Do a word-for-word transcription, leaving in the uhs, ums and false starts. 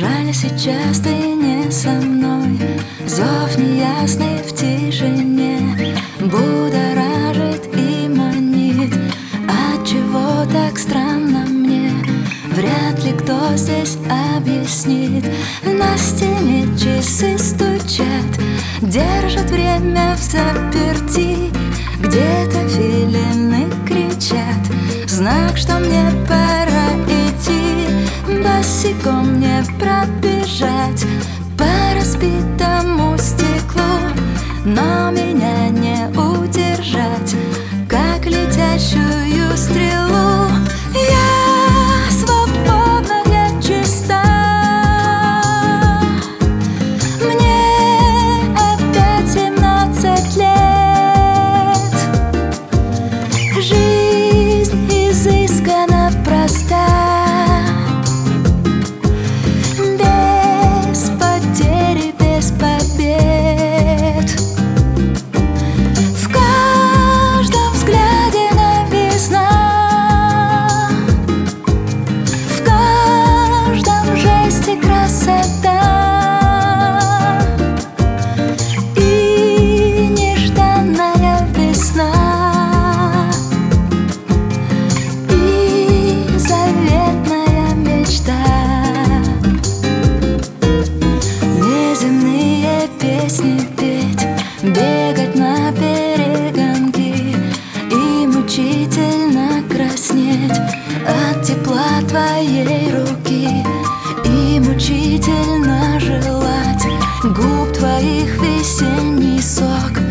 Жаль, сейчас ты не со мной. Зов неясный в тишине будоражит и манит. Отчего так странно мне? Вряд ли кто здесь объяснит. На стене часы стучат, держат время в заперти. Где-то филины кричат, знак, что мне пора идти. Босиком не пробежать по разбитому стеклу, но меня не удержать, как летящую стрелу. Я свободна, я чиста. Мне опять семнадцать лет. Жизнь изысканно проста, без потери, без побед. В каждом взгляде новизна, в каждом жесте красота. И нежданная весна, и заветная мечта. Неземные песни петь, бегать на перегонки и мучительно краснеть от тепла твоей руки, и мучительно желать губ твоих весенний сок.